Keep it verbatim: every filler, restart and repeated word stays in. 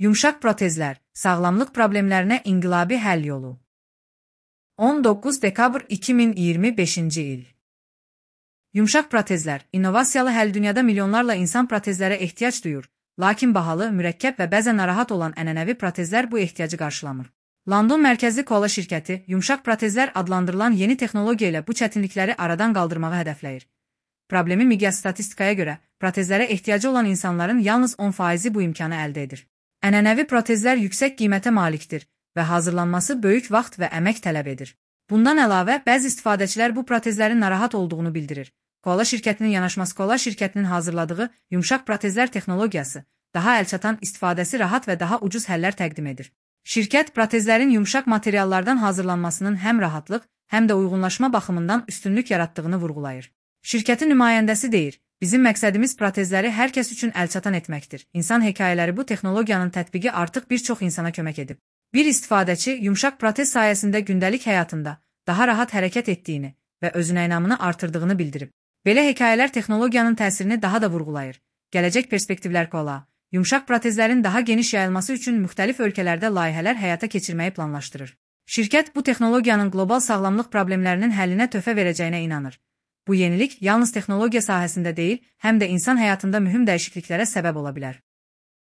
Yumşaq protezlər, sağlamlıq problemlərinə inqilabi həll yolu. on doqquz dekabr iki min iyirmi beşinci il. Yumşaq protezlər, innovasiyalı həll dünyada milyonlarla insan protezlərə ehtiyac duyur, lakin bahalı, mürəkkəb və bəzən narahat olan ənənəvi protezlər bu ehtiyacı qarşılamır. London mərkəzli Koala şirkəti, yumşaq protezlər adlandırılan yeni texnologiya ilə bu çətinlikləri aradan qaldırmağı hədəfləyir. Problemi miqyas statistikaya görə, protezlərə ehtiyacı olan insanların yalnız on faizi bu imkanı əldə edir. Ənənəvi protezlər yüksək qiymətə malikdir və hazırlanması böyük vaxt və əmək tələb edir. Bundan əlavə, bəzi istifadəçilər bu protezlərin narahat olduğunu bildirir. Koala şirkətinin yanaşması Koala şirkətinin hazırladığı yumşaq protezlər texnologiyası, daha əlçatan istifadəsi rahat və daha ucuz həllər təqdim edir. Şirkət, protezlərin yumşaq materiallardan hazırlanmasının həm rahatlıq, həm də uyğunlaşma baxımından üstünlük yaratdığını vurğulayır. Şirkətin nümayəndəsi deyir, bizim məqsədimiz protezləri hər kəs üçün əlçatan etməkdir. İnsan hekayələri bu texnologiyanın tətbiqi artıq bir çox insana kömək edib. Bir istifadəçi yumşaq protez sayəsində gündəlik həyatında daha rahat hərəkət etdiyini və özünə inamını artırdığını bildirib. Belə hekayələr texnologiyanın təsirini daha da vurğulayır. Gələcək perspektivlər Koala, yumşaq protezlərin daha geniş yayılması üçün müxtəlif ölkələrdə layihələr həyata keçirməyi planlaşdırır. Şirkət bu texnologiyanın qlobal sağlamlıq problemlərinin həllinə töhfə verəcəyinə inanır. Bu yenilik yalnız texnologiya sahəsində deyil, həm də insan həyatında mühüm dəyişikliklərə səbəb ola bilər.